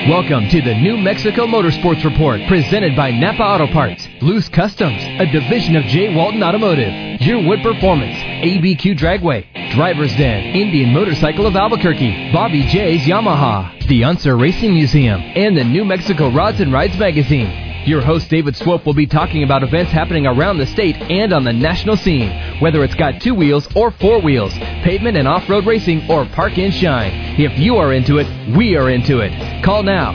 Welcome to the New Mexico Motorsports Report, presented by Napa Auto Parts, Loose Customs, a division of J. Walton Automotive, Your Wood Performance, ABQ Dragway, Driver's Den, Indian Motorcycle of Albuquerque, Bobby J's Yamaha, the Unser Racing Museum, and the New Mexico Rods and Rides magazine. Your host, David Swope, will be talking about events happening around the state and on the national scene, whether it's got 2 wheels or 4 wheels, pavement and off-road racing, or park and shine. If you are into it, we are into it. Call now,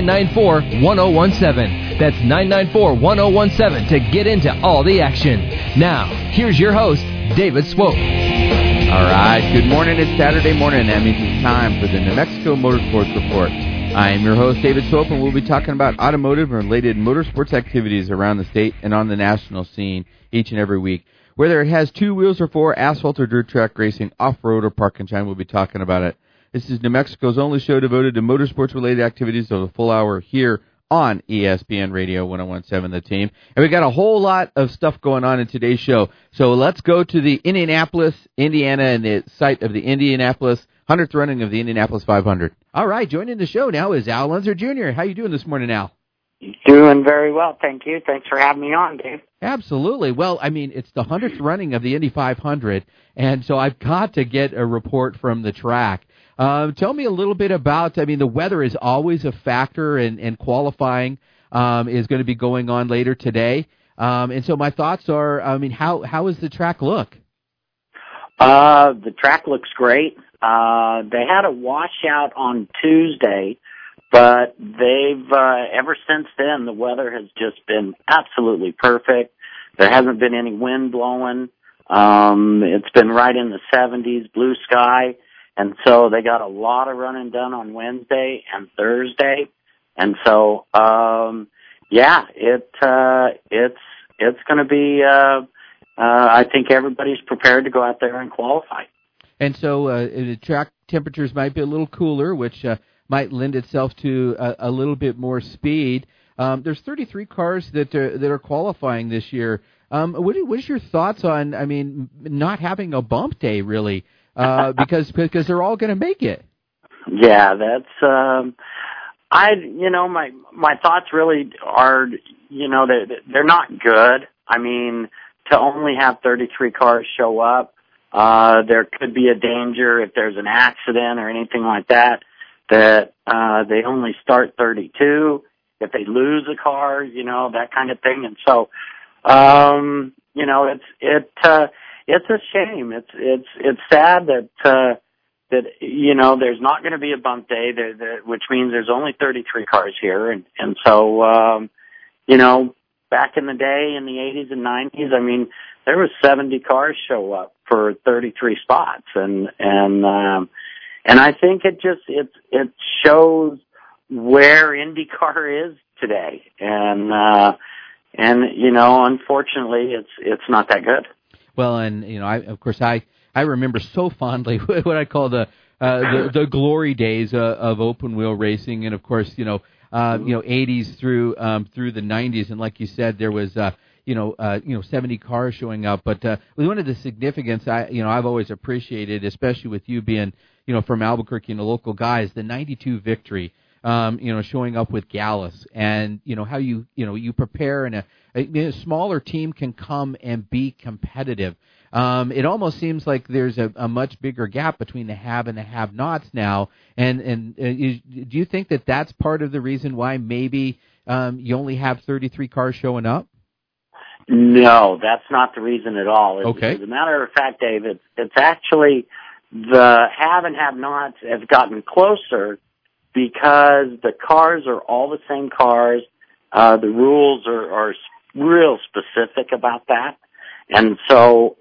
994-1017. That's 994-1017 to get into all the action. Now, here's your host, David Swope. All right, good morning. It's Saturday morning. That means it's time for the New Mexico Motorsports Report. I am your host, David Swope, and we'll be talking about automotive and related motorsports activities around the state and on the national scene each and every week. Whether it has 2 wheels or 4, asphalt or dirt track racing, off-road or park and shine, we'll be talking about it. This is New Mexico's only show devoted to motorsports-related activities of a full hour here on ESPN Radio 101.7 The Team. And we got a whole lot of stuff going on in today's show. So let's go to the Indianapolis, Indiana, and the site of the Indianapolis 100th running of the Indianapolis 500. All right, joining the show now is Al Unser Jr. How you doing this morning, Al? Doing very well, thank you. Thanks for having me on, Dave. Absolutely. Well, I mean, it's the 100th running of the Indy 500, and so I've got to get a report from the track. Tell me a little bit about, I mean, the weather is always a factor, and qualifying is going to be going on later today. And so my thoughts are, I mean, how does the track look? The track looks great. They had a washout on Tuesday, but they've, ever since then, the weather has just been absolutely perfect. There hasn't been any wind blowing. It's been right in the 70s, blue sky. And so they got a lot of running done on Wednesday and Thursday. And so, it's going to be, I think everybody's prepared to go out there and qualify. And so the track temperatures might be a little cooler, which might lend itself to a little bit more speed. There's 33 cars that are qualifying this year. What is your thoughts on, I mean, not having a bump day, really, because they're all going to make it? Yeah, that's my thoughts really are, they're not good. I mean, to only have 33 cars show up, there could be a danger if there's an accident or anything like that they only start 32. If they lose a car, that kind of thing. And so, it's a shame. It's sad that there's not going to be a bump day, which means there's only 33 cars here. And so, back in the day, in the 80s and 90s, I mean, there was 70 cars show up for 33 spots, and I think it shows where IndyCar is today, and unfortunately, it's not that good. Well, and I remember so fondly what I call the glory days of open wheel racing, and of course, 80s through the 90s, and like you said, there was 70 cars showing up. But one of the significance I've always appreciated, especially with you being from Albuquerque and the local guys, the 92 victory, showing up with Gallus, and how you prepare, and a smaller team can come and be competitive. It almost seems like there's a much bigger gap between the have and the have-nots now. And do you think that that's part of the reason why maybe you only have 33 cars showing up? No, that's not the reason at all. Okay. As a matter of fact, Dave, it's actually the have and have-nots have gotten closer because the cars are all the same cars. The rules are real specific about that. And so,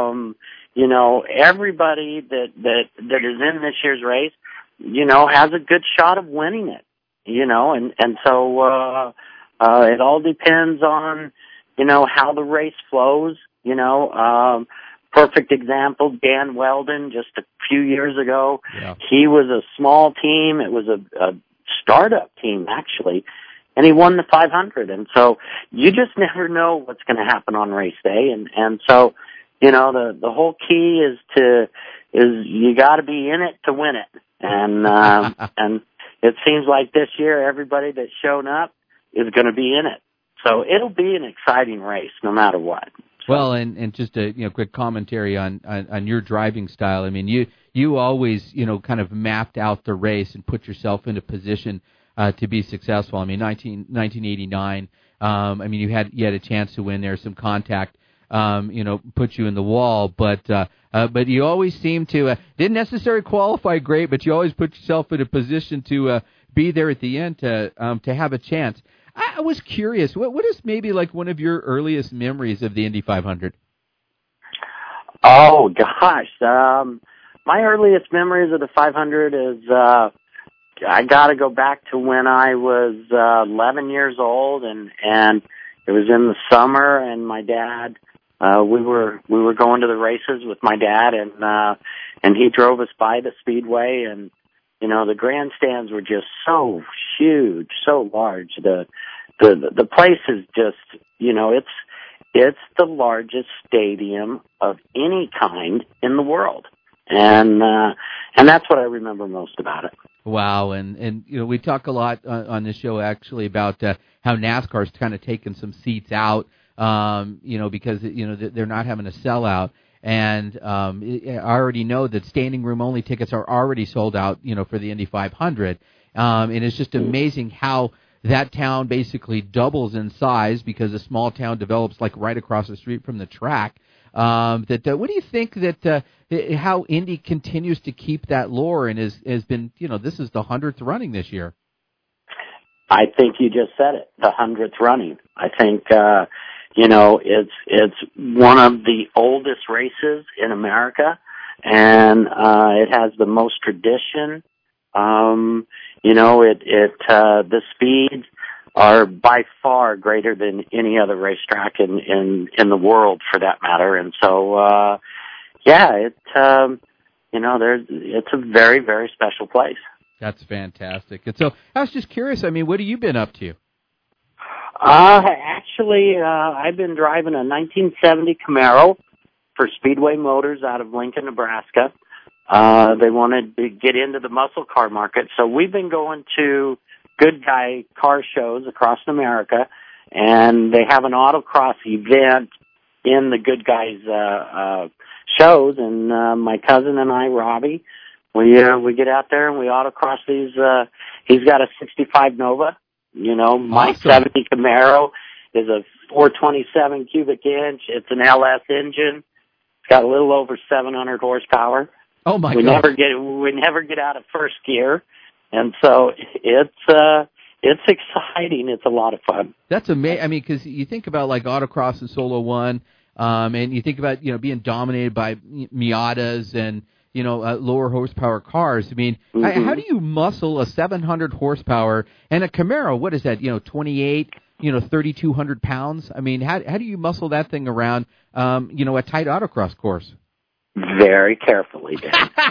everybody that is in this year's race, has a good shot of winning it, and so, it all depends on, how the race flows, perfect example, Dan Weldon, just a few years ago. Yeah. He was a small team. It was a startup team, actually. And he won the 500. And so you just never know what's going to happen on race day. And so, the whole key is you got to be in it to win it. And, it seems like this year everybody that's shown up is going to be in it. So it'll be an exciting race no matter what. So. Well, and just a quick commentary on your driving style. I mean, you always kind of mapped out the race and put yourself in a position to be successful. I mean, 1989. I mean, you had a chance to win there. Some contact, put you in the wall, but you always seemed to didn't necessarily qualify great, but you always put yourself in a position to be there at the end to have a chance. I was curious, what is maybe like one of your earliest memories of the Indy 500? Oh gosh, my earliest memories of the 500 is I got to go back to when I was 11 years old, and it was in the summer, and my dad, we were going to the races with my dad, and he drove us by the speedway, and the grandstands were just so huge, so large. The place is just, it's the largest stadium of any kind in the world, and that's what I remember most about it. Wow, and we talk a lot on this show actually about how NASCAR's kind of taken some seats out, because they're not having a sellout, and I already know that standing room only tickets are already sold out, for the Indy 500, and it's just amazing how that town basically doubles in size because a small town develops like right across the street from the track. What do you think that how Indy continues to keep that lore and has been, this is the 100th running this year? I think you just said it, the 100th running. I think, it's one of the oldest races in America, and it has the most tradition. The speeds are by far greater than any other racetrack in the world, for that matter. And so, it's a very, very special place. That's fantastic. And so I was just curious, I mean, what have you been up to? Actually, I've been driving a 1970 Camaro for Speedway Motors out of Lincoln, Nebraska. They wanted to get into the muscle car market, so we've been going to Good Guy car shows across America, and they have an autocross event in the Good Guys shows, and my cousin and I, Robbie, we get out there and we autocross these. He's got a 65 Nova. My awesome. 70 Camaro is a 427 cubic inch. It's an LS engine. It's got a little over 700 horsepower. Oh my God! We never get out of first gear, and so it's exciting. It's a lot of fun. That's amazing. I mean, because you think about like autocross and Solo One, and you think about being dominated by Miatas and lower horsepower cars. I mean, how do you muscle a 700 horsepower and a Camaro? What is that? 28, 3,200 pounds. I mean, how do you muscle that thing around? A tight autocross course. Very carefully, Dan.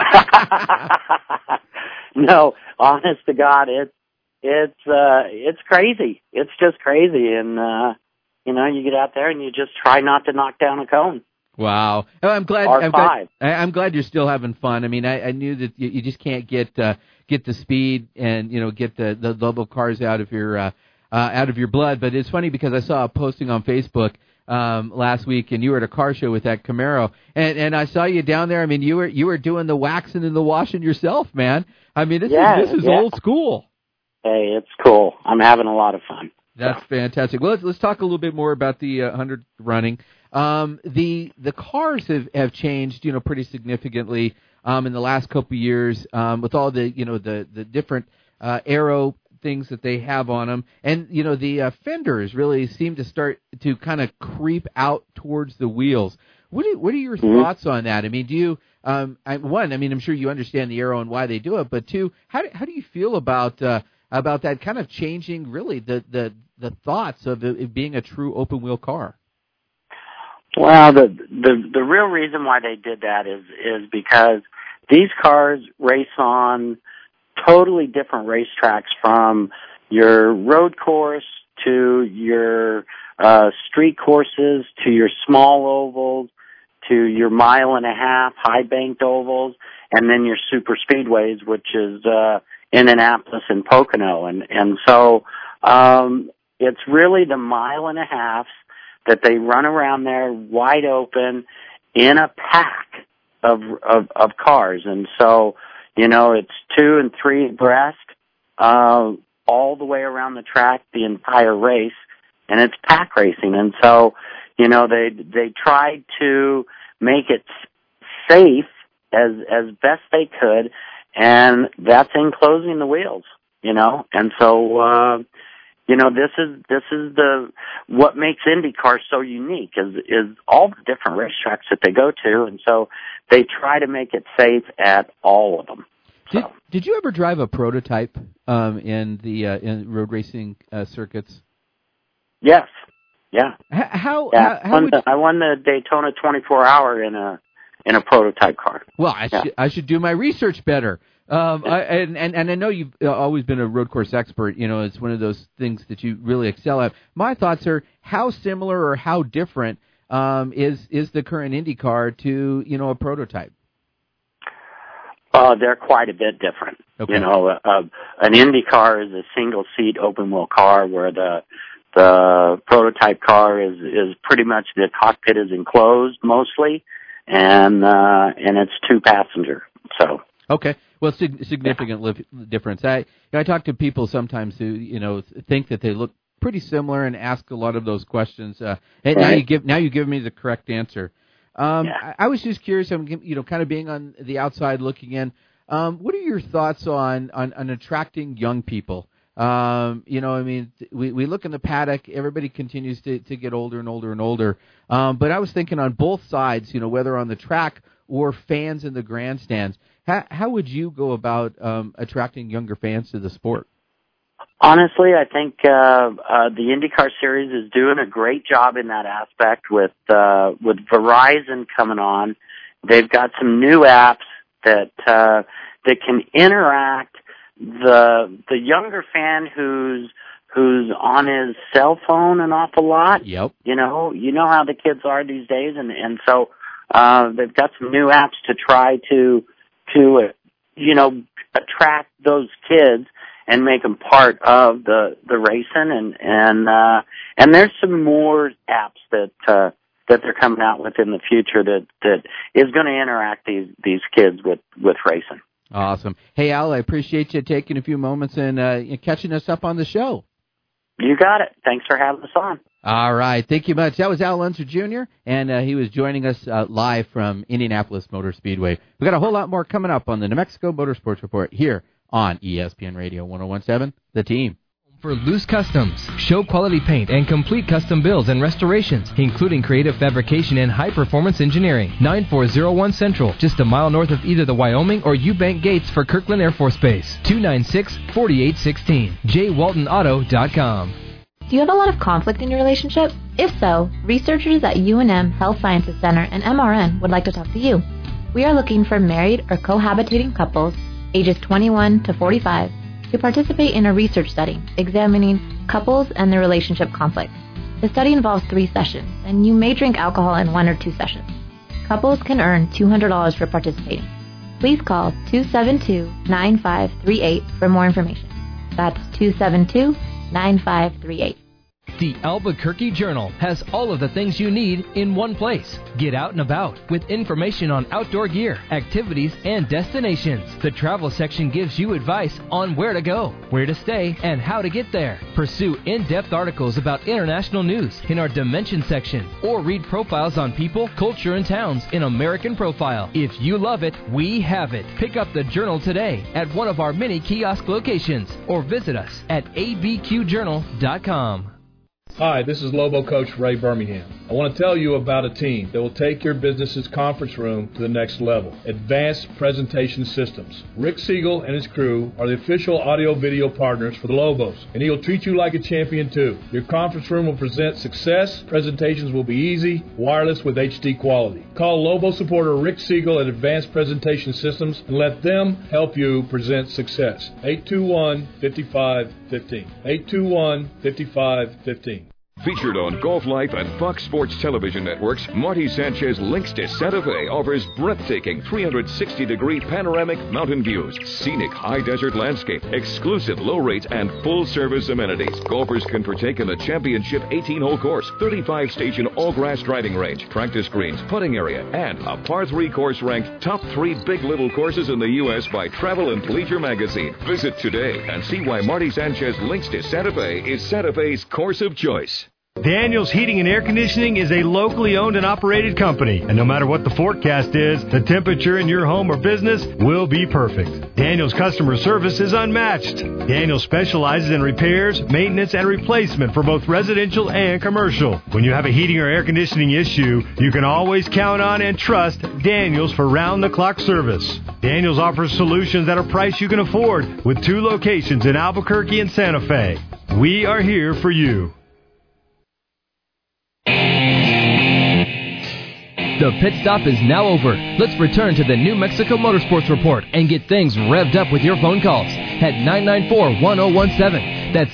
No, honest to God, it's crazy. It's just crazy, and you get out there and you just try not to knock down a cone. Wow, I'm glad. I'm glad you're still having fun. I mean, I knew that you just can't get the speed and get the love of cars out of your blood. But it's funny because I saw a posting on Facebook last week, and you were at a car show with that Camaro, and I saw you down there. I mean, you were doing the waxing and the washing yourself, man. I mean, this is old school. Hey, it's cool. I'm having a lot of fun. That's fantastic. Well, let's talk a little bit more about the 100th running. The cars have changed, pretty significantly in the last couple of years with all the the different aero things that they have on them, and the fenders really seem to start to kind of creep out towards the wheels. What are your thoughts on that? I mean, do you one? I mean, I'm sure you understand the aero and why they do it, but two, how do you feel about that kind of changing really the thoughts of it being a true open wheel car? Well, the real reason why they did that is because these cars race on totally different racetracks, from your road course to your street courses to your small ovals to your 1.5 mile high banked ovals, and then your super speedways, which is Indianapolis and Pocono. And so, it's really the 1.5 miles that they run around there wide open in a pack of cars. And so, it's 2 and 3 abreast, all the way around the track, the entire race, and it's pack racing. And so, they tried to make it safe as best they could, and that's enclosing the wheels, and so, this is what makes IndyCar so unique is all the different racetracks that they go to, and so they try to make it safe at all of them. Did you ever drive a prototype in road racing circuits? Yes. Yeah. I won the Daytona 24-hour in a prototype car. Well, I should do my research better. And I know you've always been a road course expert. It's one of those things that you really excel at. My thoughts are, how similar or how different is the current Indy car to a prototype? They're quite a bit different. Okay. An Indy car is a single seat open wheel car, where the prototype car is pretty much, the cockpit is enclosed mostly, and it's 2 passenger. So. Okay. Well, significant difference. I talk to people sometimes who think that they look pretty similar and ask a lot of those questions. And right. now you give me the correct answer. I was just curious. I'm kind of being on the outside looking in. What are your thoughts on attracting young people? We look in the paddock. Everybody continues to get older and older and older. But I was thinking on both sides, whether on the track or fans in the grandstands, how would you go about attracting younger fans to the sport? Honestly, I think the IndyCar Series is doing a great job in that aspect with Verizon coming on. They've got some new apps that can interact. The younger fan who's on his cell phone an awful lot. Yep. You know how the kids are these days, and so they've got some new apps to try to attract those kids and make them part of the racing, and there's some more apps that they're coming out with in the future that is going to interact these kids with racing. Awesome. Hey, Al, I appreciate you taking a few moments and catching us up on the show. You got it. Thanks for having us on. All right. Thank you much. That was Al Unser Jr., and he was joining us live from Indianapolis Motor Speedway. We got a whole lot more coming up on the New Mexico Motorsports Report here on ESPN Radio 101.7, The Team. For Loose Customs, show quality paint and complete custom builds and restorations, including creative fabrication and high-performance engineering. 9401 Central, just a mile north of either the Wyoming or Eubank gates for Kirkland Air Force Base. 296-4816. JWaltonAuto.com. Do you have a lot of conflict in your relationship? If so, researchers at UNM Health Sciences Center and MRN would like to talk to you. We are looking for married or cohabitating couples, ages 21 to 45, to participate in a research study examining couples and their relationship conflicts. The study involves 3 sessions, and you may drink alcohol in 1 or 2 sessions. Couples can earn $200 for participating. Please call 272-9538 for more information. That's 272-9538. The Albuquerque Journal has all of the things you need in one place. Get out and about with information on outdoor gear, activities, and destinations. The travel section gives you advice on where to go, where to stay, and how to get there. Pursue in-depth articles about international news in our Dimension section, or read profiles on people, culture, and towns in American Profile. If you love it, we have it. Pick up the Journal today at one of our many kiosk locations, or visit us at abqjournal.com. Hi, this is Lobo Coach Ray Birmingham. I want to tell you about a team that will take your business's conference room to the next level. Advanced Presentation Systems. Rick Siegel and his crew are the official audio-video partners for the Lobos, and he'll treat you like a champion too. Your conference room will present success. Presentations will be easy, wireless with HD quality. Call Lobo supporter Rick Siegel at Advanced Presentation Systems and let them help you present success. 821-5515. 821-5515. Featured on Golf Life and Fox Sports television networks, Marty Sanchez Links to Santa Fe offers breathtaking 360-degree panoramic mountain views, scenic high desert landscape, exclusive low rates, and full-service amenities. Golfers can partake in the championship 18-hole course, 35-station all-grass driving range, practice greens, putting area, and a par 3 course ranked top 3 big little courses in the U.S. by Travel and Leisure magazine. Visit today and see why Marty Sanchez Links to Santa Fe is Santa Fe's course of choice. Daniels Heating and Air Conditioning is a locally owned and operated company, and no matter what the forecast is, the temperature in your home or business will be perfect. Daniels customer service is unmatched. Daniels specializes in repairs, maintenance, and replacement for both residential and commercial. When you have a heating or air conditioning issue, you can always count on and trust Daniels for round-the-clock service. Daniels offers solutions at a price you can afford with 2 locations in Albuquerque and Santa Fe. We are here for you. The pit stop is now over. Let's return to the New Mexico Motorsports Report and get things revved up with your phone calls at 994-1017. That's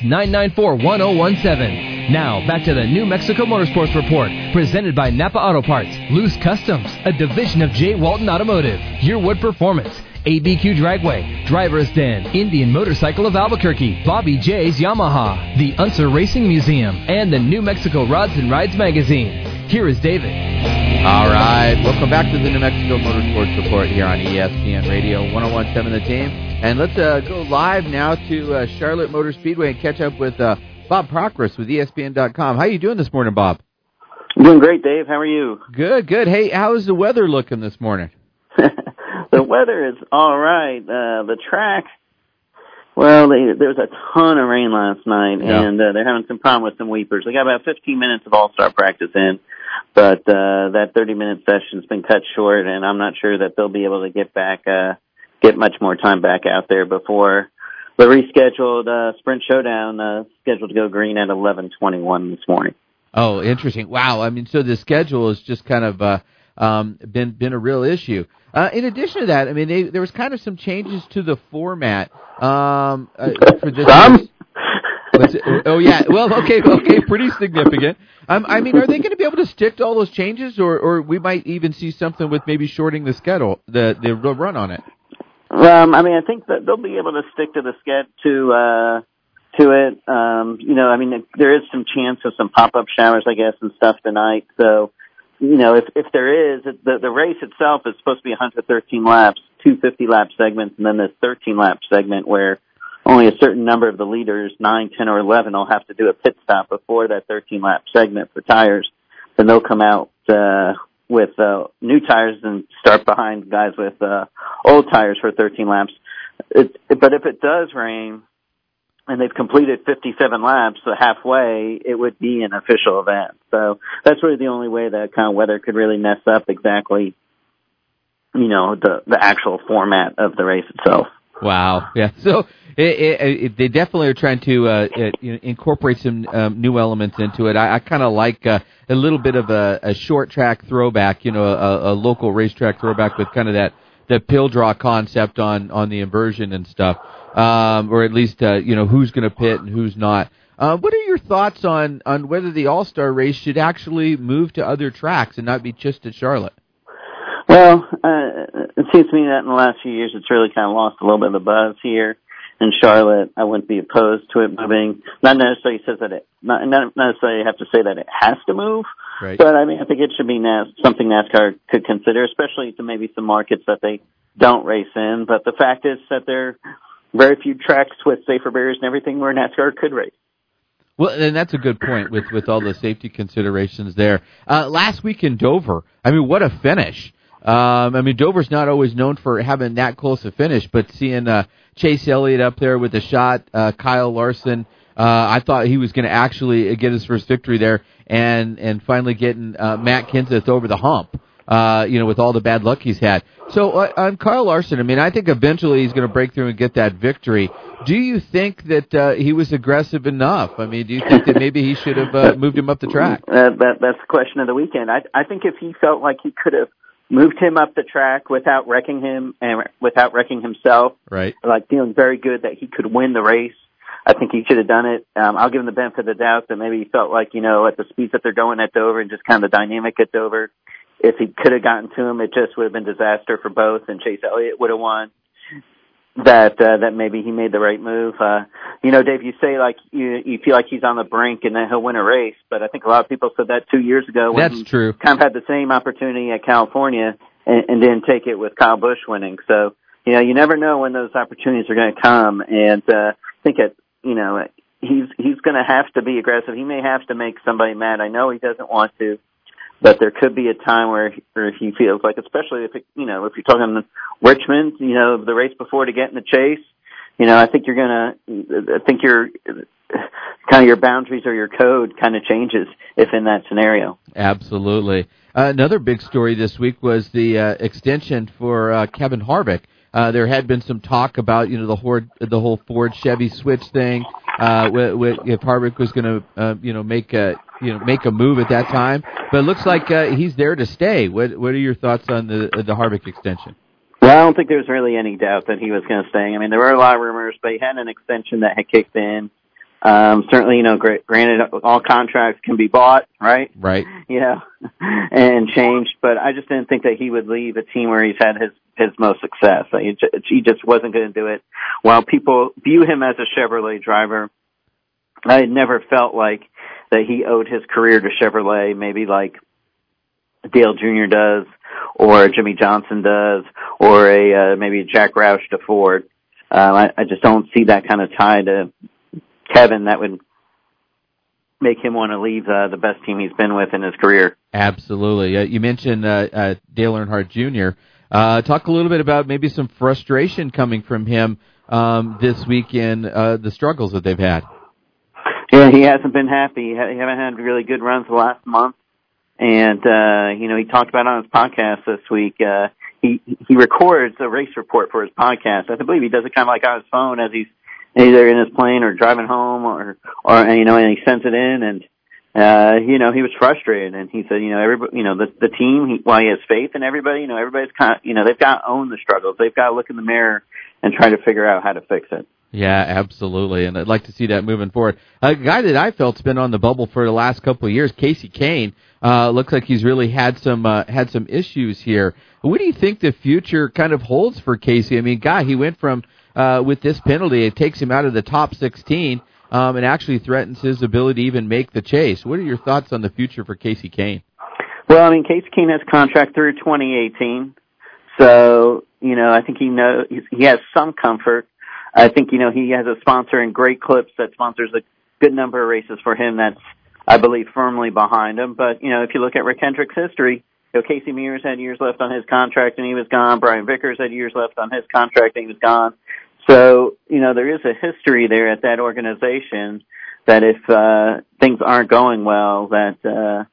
994-1017. Now, back to the New Mexico Motorsports Report, presented by Napa Auto Parts, Loose Customs, a division of J. Walton Automotive, Your Wood Performance, ABQ Dragway, Driver's Den, Indian Motorcycle of Albuquerque, Bobby J's Yamaha, the Unser Racing Museum, and the New Mexico Rods and Rides magazine. Here is David. All right, welcome back to the New Mexico Motorsports Report here on ESPN Radio 101.7 The Team. And let's go live now to Charlotte Motor Speedway and catch up with Bob Procris with ESPN.com. How are you doing this morning, Bob? I'm doing great, Dave. How are you? Good, good. Hey, how is the weather looking this morning? The weather is all right. The track, well, there was a ton of rain last night, and they're having some problem with some weepers. They got about 15 minutes of all-star practice in, but that 30-minute session's been cut short, and I'm not sure that they'll be able to get much more time back out there before the rescheduled Sprint Showdown scheduled to go green at 11:21 this morning. Oh, interesting. Wow. I mean, so the schedule has just kind of been a real issue. In addition to that, I mean, there was kind of some changes to the format for this. Oh yeah, well, okay, pretty significant. I mean, are they going to be able to stick to all those changes, or we might even see something with maybe shorting the schedule, the run on it? I mean, I think that they'll be able to stick to the to it. You know, I mean, there is some chance of some pop-up showers, I guess, and stuff tonight. So, you know, if there is, the race itself is supposed to be 113 laps, 2 50-lap segments, and then this 13-lap segment where only a certain number of the leaders, 9, 10, or 11, will have to do a pit stop before that 13-lap segment for tires. Then they'll come out with new tires and start behind guys with old tires for 13 laps. But if it does rain and they've completed 57 laps, so halfway, it would be an official event. So that's really the only way that kind of weather could really mess up exactly, you know, the actual format of the race itself. Wow. Yeah. So they definitely are trying to incorporate some new elements into it. I kind of like a little bit of a short track throwback, you know, a local racetrack throwback with kind of the pill draw concept on the inversion and stuff, or at least you know, who's going to pit and who's not. What are your thoughts on whether the All-Star race should actually move to other tracks and not be just at Charlotte? Well, it seems to me that in the last few years it's really kind of lost a little bit of the buzz here in Charlotte. I wouldn't be opposed to it moving. Not necessarily not necessarily have to say that it has to move, right. But I mean, I think it should be something NASCAR could consider, especially to maybe some markets that they don't race in. But the fact is that there are very few tracks with safer barriers and everything where NASCAR could race. Well, and that's a good point with all the safety considerations there. Last week in Dover, I mean, what a finish. I mean, Dover's not always known for having that close a finish, but seeing Chase Elliott up there with a shot, Kyle Larson, I thought he was going to actually get his first victory there, and finally getting Matt Kenseth over the hump, you know, with all the bad luck he's had. So on Kyle Larson, I mean, I think eventually he's going to break through and get that victory. Do you think that he was aggressive enough? I mean, do you think that maybe he should have moved him up the track? That's the question of the weekend. I think if he felt like he could have moved him up the track without wrecking him and without wrecking himself, right? Like feeling very good that he could win the race, I think he should have done it. I'll give him the benefit of the doubt that maybe he felt like, at the speeds that they're going at Dover and just kind of the dynamic at Dover, if he could have gotten to him, it just would have been disaster for both, and Chase Elliott would have won. That maybe he made the right move. Dave, you say like you feel like he's on the brink and that he'll win a race, but I think a lot of people said that 2 years ago when That's he true. kind of had the same opportunity at California and didn't take it with Kyle Busch winning. So, you never know when those opportunities are going to come, and I think he's going to have to be aggressive. He may have to make somebody mad. I know he doesn't want to, but there could be a time where he feels like, especially if you're talking Richmond, the race before to get in the chase, I think your kind of your boundaries or your code kind of changes if in that scenario. Absolutely. Another big story this week was the extension for Kevin Harvick. There had been some talk about the whole Ford Chevy switch thing. If Harvick was going to make a move at that time, but it looks like he's there to stay. What are your thoughts on the Harvick extension? Well, I don't think there's really any doubt that he was going to stay. I mean, there were a lot of rumors, but he had an extension that had kicked in. Certainly, granted, all contracts can be bought, right? Right. And changed, but I just didn't think that he would leave a team where he's had his most success. He just wasn't going to do it. While people view him as a Chevrolet driver, I had never felt like that he owed his career to Chevrolet, maybe like Dale Jr. does, or Jimmy Johnson does, or maybe Jack Roush to Ford. I just don't see that kind of tie to Kevin that would make him want to leave the best team he's been with in his career. Absolutely. You mentioned Dale Earnhardt Jr. Talk a little bit about maybe some frustration coming from him this week in the struggles that they've had. Yeah, he hasn't been happy. He haven't had really good runs the last month. And, he talked about on his podcast this week, he records a race report for his podcast. I believe he does it kind of like on his phone as he's either in his plane or driving home or and he sends it in, and he was frustrated, and he said, everybody, the team, while he has faith in everybody, everybody's kind of, they've got to own the struggles. They've got to look in the mirror and try to figure out how to fix it. Yeah, absolutely, and I'd like to see that moving forward. A guy that I felt's been on the bubble for the last couple of years, Kasey Kahne, looks like he's really had some issues here. What do you think the future kind of holds for Kasey? I mean, he went from with this penalty, it takes him out of the top 16 and actually threatens his ability to even make the chase. What are your thoughts on the future for Kasey Kahne? Well, I mean, Kasey Kahne has a contract through 2018, so I think he has some comfort. I think, he has a sponsor in Great Clips that sponsors a good number of races for him that's, I believe, firmly behind him. But, if you look at Rick Hendrick's history, Casey Mears had years left on his contract and he was gone. Brian Vickers had years left on his contract and he was gone. So, there is a history there at that organization that if things aren't going well, that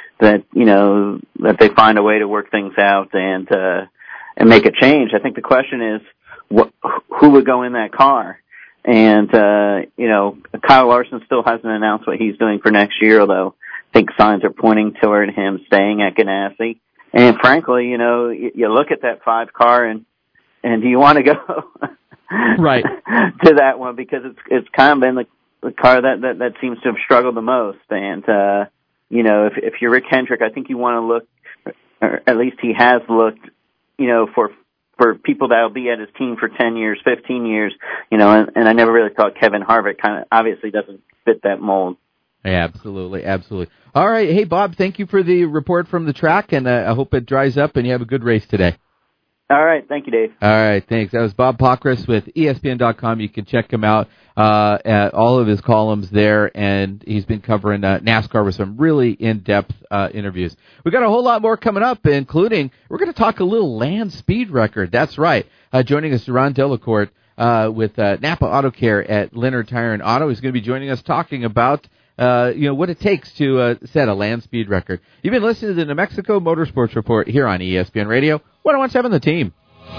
they find a way to work things out and make a change. I think the question is, who would go in that car? And, Kyle Larson still hasn't announced what he's doing for next year, although I think signs are pointing toward him staying at Ganassi. And frankly, you look at that 5 car and do you want to go right to that one? Because it's kind of been the car that seems to have struggled the most. And, if you're Rick Hendrick, I think you want to look, or at least he has looked, for people that will be at his team for 10 years, 15 years, and I never really thought Kevin Harvick kind of obviously doesn't fit that mold. Absolutely, absolutely. All right, hey, Bob, thank you for the report from the track, and I hope it dries up and you have a good race today. All right, thank you, Dave. All right, thanks. That was Bob Pockrass with ESPN.com. You can check him out at all of his columns there, and he's been covering NASCAR with some really in-depth interviews. We've got a whole lot more coming up, including we're going to talk a little land speed record. That's right. Joining us, Ron Delacourt with Napa Auto Care at Leonard Tire and Auto. He's going to be joining us talking about what it takes to set a land speed record. You've been listening to the New Mexico Motorsports Report here on ESPN Radio 101.7 The Team.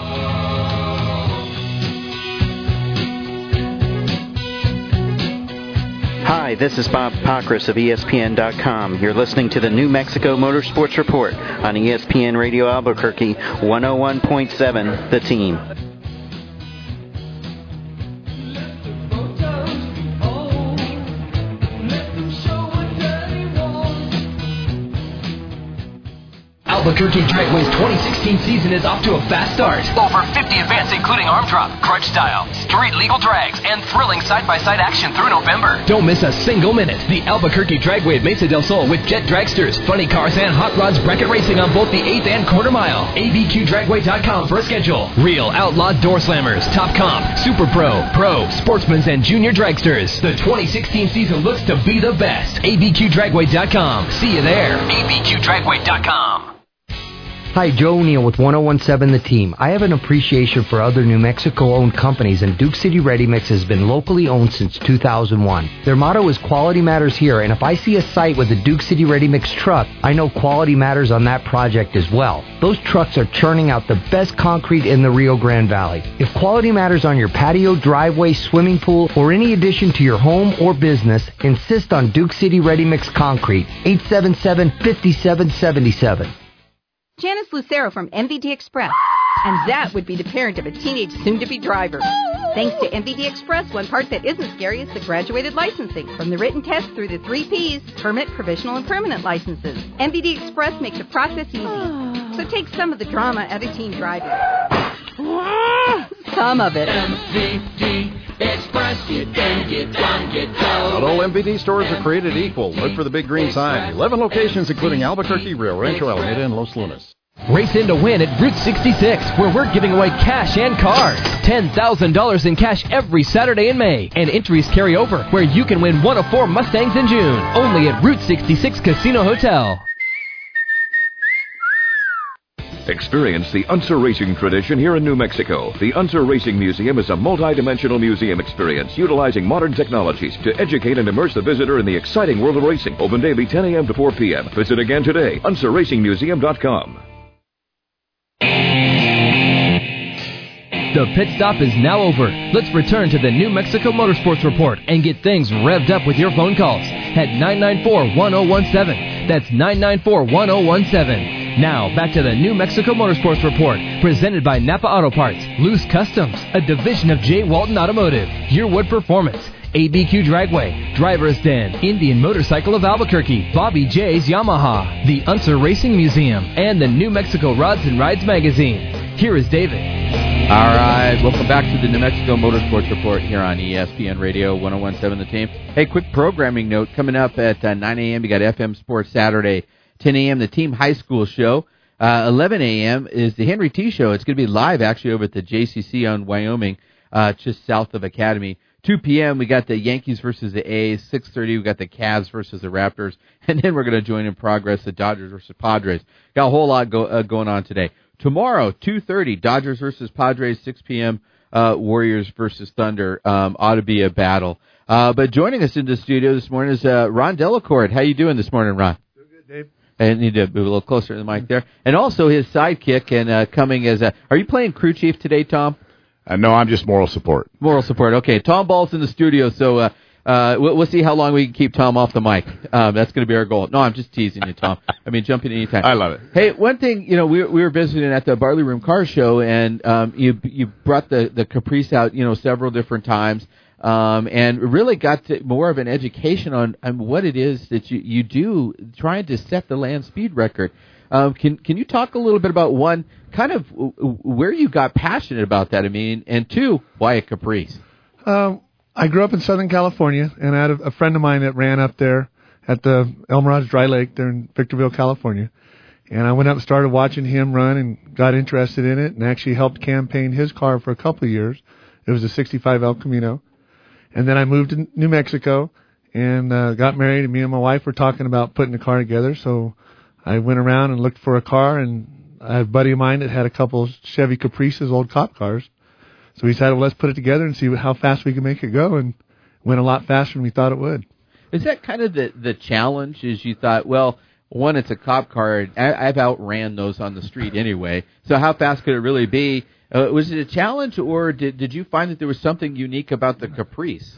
Hi, this is Bob Pockrass of ESPN.com. You're listening to the New Mexico Motorsports Report on ESPN Radio Albuquerque 101.7 The Team. Albuquerque Dragway's 2016 season is off to a fast start. Over 50 events including arm drop, crutch style, street legal drags, and thrilling side-by-side action through November. Don't miss a single minute. The Albuquerque Dragway at Mesa del Sol with jet dragsters, funny cars, and hot rods bracket racing on both the 8th and quarter mile. ABQDragway.com for a schedule. Real outlaw door slammers, top comp, super pro, sportsmen's, and junior dragsters. The 2016 season looks to be the best. ABQDragway.com. See you there. ABQDragway.com. Hi, Joe O'Neill with 1017 The Team. I have an appreciation for other New Mexico-owned companies, and Duke City Ready Mix has been locally owned since 2001. Their motto is quality matters here, and if I see a site with a Duke City Ready Mix truck, I know quality matters on that project as well. Those trucks are churning out the best concrete in the Rio Grande Valley. If quality matters on your patio, driveway, swimming pool, or any addition to your home or business, insist on Duke City Ready Mix Concrete, 877-5777. Janice Lucero from MVD Express. And that would be the parent of a teenage soon-to-be driver. Thanks to MVD Express, one part that isn't scary is the graduated licensing. From the written test through the 3 Ps, permit, provisional, and permanent licenses. MVD Express makes the process easy. So take some of the drama out of teen driving. Some of it. MVD Express, you can get down, get down. Not all MVD stores are created equal. Look for the big green sign. 11 locations, including Albuquerque, Rio Rancho, Alameda, and Los Lunas. Race in to win at Route 66, where we're giving away cash and cars. $10,000 in cash every Saturday in May. And entries carry over, where you can win one of 4 Mustangs in June. Only at Route 66 Casino Hotel. Experience the Unser Racing tradition here in New Mexico. The Unser Racing Museum is a multi-dimensional museum experience utilizing modern technologies to educate and immerse the visitor in the exciting world of racing. Open daily 10 a.m. to 4 p.m. Visit again today, UnserRacingMuseum.com. The pit stop is now over. Let's return to the New Mexico Motorsports Report and get things revved up with your phone calls at 994-1017. That's 994-1017. Now, back to the New Mexico Motorsports Report, presented by Napa Auto Parts, Loose Customs, a division of J. Walton Automotive, Your Wood Performance, ABQ Dragway, Driver's Den, Indian Motorcycle of Albuquerque, Bobby J's Yamaha, the Unser Racing Museum, and the New Mexico Rods and Rides magazine. Here is David. All right, welcome back to the New Mexico Motorsports Report here on ESPN Radio 1017 The Team. Hey, quick programming note, coming up at 9 a.m., you got FM Sports Saturday. 10 a.m., the Team High School Show. 11 a.m. is the Henry T. Show. It's going to be live, actually, over at the JCC on Wyoming, just south of Academy. 2 p.m., we got the Yankees versus the A's. 6:30, we got the Cavs versus the Raptors. And then we're going to join in progress the Dodgers versus Padres. Got a whole lot going on today. Tomorrow, 2:30, Dodgers versus Padres. 6 p.m., Warriors versus Thunder. Ought to be a battle. But joining us in the studio this morning is Ron Delacourt. How you doing this morning, Ron? I need to move a little closer to the mic there. And also his sidekick and coming as a... Are you playing crew chief today, Tom? No, I'm just moral support. Moral support. Okay, Tom Ball's in the studio, so we'll see how long we can keep Tom off the mic. That's going to be our goal. No, I'm just teasing you, Tom. I mean, jump in anytime. I love it. Hey, one thing, we were visiting at the Barley Room Car Show, and you brought the Caprice out, several different times. And really got to more of an education on what it is that you do trying to set the land speed record. Can you talk a little bit about, one, kind of where you got passionate about that, and two, why a Caprice? I grew up in Southern California, and I had a friend of mine that ran up there at the El Mirage Dry Lake there in Victorville, California. And I went up and started watching him run and got interested in it and actually helped campaign his car for a couple of years. It was a 65 El Camino. And then I moved to New Mexico and got married, and me and my wife were talking about putting a car together. So I went around and looked for a car, and I have a buddy of mine that had a couple of Chevy Caprices, old cop cars. So we decided, well, let's put it together and see how fast we can make it go, and went a lot faster than we thought it would. Is that kind of the challenge, is you thought, well, one, it's a cop car, and I've outran those on the street anyway, so how fast could it really be? Was it a challenge, or did you find that there was something unique about the Caprice?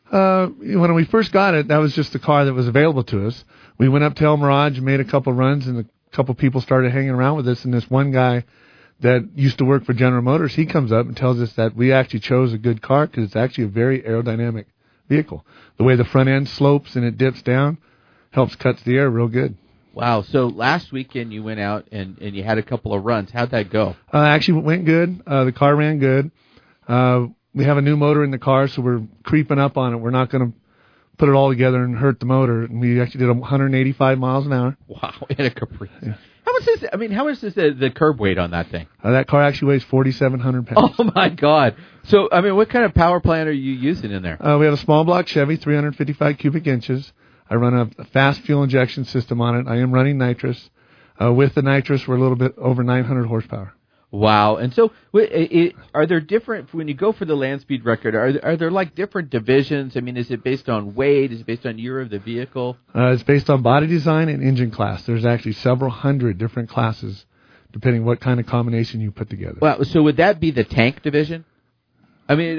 When we first got it, that was just the car that was available to us. We went up to El Mirage and made a couple runs, and a couple people started hanging around with us, and this one guy that used to work for General Motors, he comes up and tells us that we actually chose a good car because it's actually a very aerodynamic vehicle. The way the front end slopes and it dips down helps cut the air real good. Wow. So last weekend you went out and you had a couple of runs. How'd that go? Actually, it went good. The car ran good. We have a new motor in the car, so we're creeping up on it. We're not going to put it all together and hurt the motor. And we actually did 185 miles an hour. Wow. In a Caprice. Yeah. How much is the curb weight on that thing? That car actually weighs 4,700 pounds. Oh, my God. So, what kind of power plant are you using in there? We have a small block Chevy, 355 cubic inches. I run a fast fuel injection system on it. I am running nitrous. With the nitrous, we're a little bit over 900 horsepower. Wow. And so are there different, when you go for the land speed record, are there like different divisions? Is it based on weight? Is it based on year of the vehicle? It's based on body design and engine class. There's actually several hundred different classes, depending what kind of combination you put together. Well, so would that be the tank division? You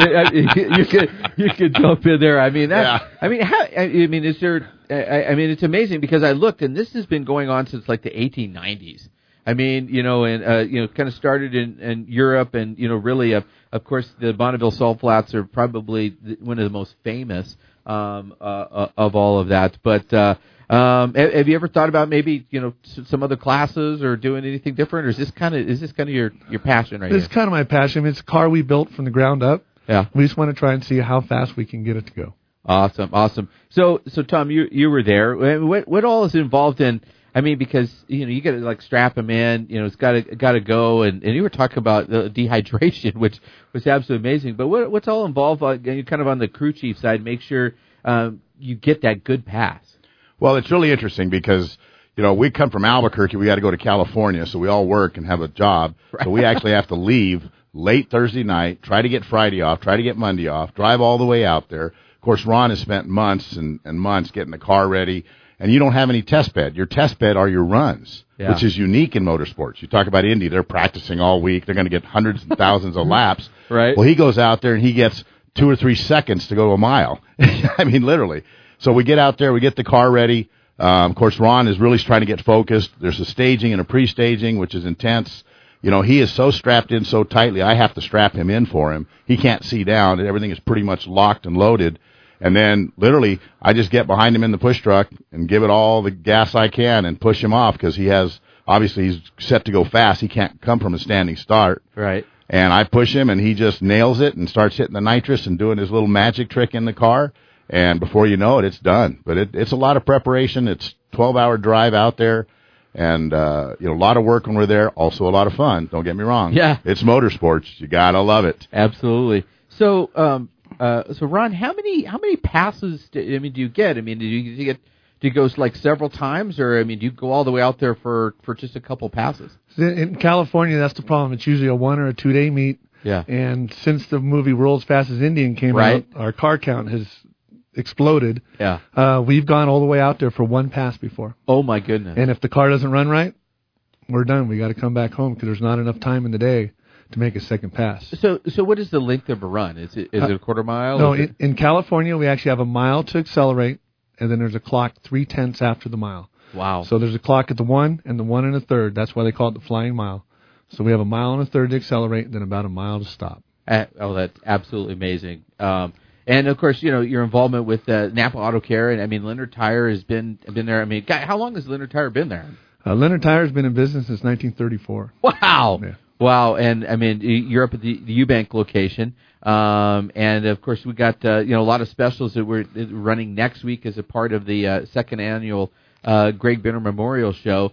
could jump in there. It's amazing because I looked, and this has been going on since like the 1890s. Kind of started in Europe, and really, of course, the Bonneville Salt Flats are probably one of the most famous of all of that. But have you ever thought about maybe some other classes or doing anything different, or is this kind of your passion right here? This is kind of my passion. It's a car we built from the ground up. Yeah, we just want to try and see how fast we can get it to go. Awesome. So Tom, you were there. What all is involved in? Because you got to like strap them in. It's got to go. And you were talking about the dehydration, which was absolutely amazing. But what's all involved? Kind of on the crew chief side, make sure you get that good pass. Well, it's really interesting because we come from Albuquerque. We got to go to California, so we all work and have a job. Right. So we actually have to leave late Thursday night, try to get Friday off, try to get Monday off, drive all the way out there. Of course, Ron has spent months and months getting the car ready. And you don't have any test bed. Your test bed are your runs, which is unique in motorsports. You talk about Indy, they're practicing all week. They're going to get hundreds and thousands of laps. Right. Well, he goes out there and he gets 2 or 3 seconds to go a mile. Literally. So we get out there, we get the car ready. Of course, Ron is really trying to get focused. There's a staging and a pre-staging, which is intense. He is so strapped in so tightly, I have to strap him in for him. He can't see down, and everything is pretty much locked and loaded. And then, literally, I just get behind him in the push truck and give it all the gas I can and push him off because he's set to go fast. He can't come from a standing start. Right. And I push him, and he just nails it and starts hitting the nitrous and doing his little magic trick in the car. And before you know it, it's done. But it's a lot of preparation. It's a 12-hour drive out there. And, a lot of work when we're there. Also a lot of fun. Don't get me wrong. Yeah. It's motorsports. You got to love it. Absolutely. So Ron, how many passes do you get? Do you go like several times, or do you go all the way out there for just a couple passes? In California, that's the problem. It's usually a 1 or a 2 day meet. Yeah. And since the movie World's Fastest Indian came out, our car count has exploded. Yeah. We've gone all the way out there for 1 pass before. Oh my goodness. And if the car doesn't run right, we're done. We got to come back home because there's not enough time in the day to make a second pass. So what is the length of a run? Is it a quarter mile? No, in California, we actually have a mile to accelerate, and then there's a clock 3/10 after the mile. Wow. So there's a clock at the 1 and the 1 1/3. That's why they call it the flying mile. So we have a mile and a third to accelerate, and then about a mile to stop. That's absolutely amazing. And of course, your involvement with Napa Auto Care, and Leonard Tire has been there. How long has Leonard Tire been there? Leonard Tire has been in business since 1934. Wow. Yeah. Wow, and you're up at the Eubank location, and of course we got a lot of specials that we're running next week as a part of the second annual Greg Benner Memorial Show.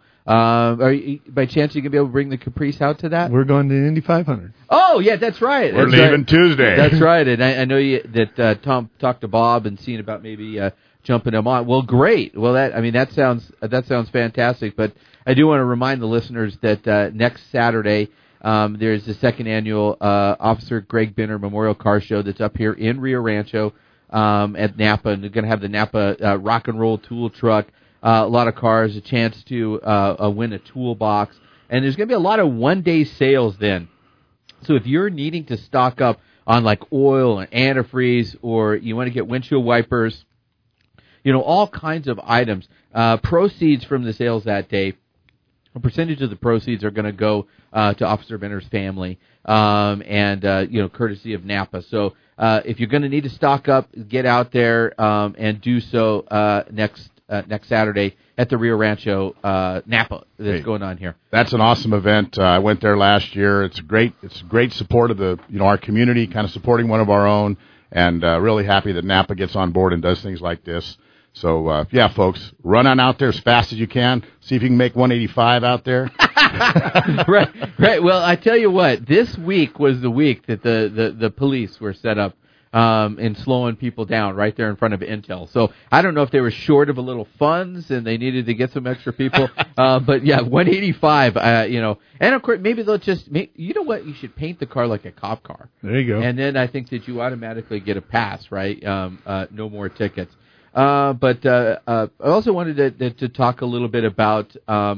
By chance you gonna be able to bring the Caprice out to that? We're going to Indy 500. Oh yeah, that's right. We're leaving Tuesday. That's right, and I know that Tom talked to Bob and seen about maybe jumping him on. Well, great. Well, that sounds fantastic. But I do want to remind the listeners that next Saturday. There's the second annual Officer Greg Benner Memorial Car Show that's up here in Rio Rancho at Napa, and they're going to have the Napa Rock and Roll Tool Truck, a lot of cars, a chance to win a toolbox, and there's going to be a lot of one-day sales then. So if you're needing to stock up on like oil and antifreeze, or you want to get windshield wipers, all kinds of items, proceeds from the sales that day, a percentage of the proceeds are going to go to Officer Benner's family, and courtesy of Napa. So if you're going to need to stock up, get out there and do so next next Saturday at the Rio Rancho Napa that's going on here. That's an awesome event. I went there last year. It's great support of our community, kind of supporting one of our own, and really happy that Napa gets on board and does things like this. So, folks, run on out there as fast as you can. See if you can make 185 out there. Right. Well, I tell you what, this week was the week that the police were set up and slowing people down right there in front of Intel. So I don't know if they were short of a little funds and they needed to get some extra people. But yeah, 185, and of course, maybe they'll just you know what? You should paint the car like a cop car. There you go. And then I think that you automatically get a pass, right? No more tickets. But I also wanted to talk a little bit about,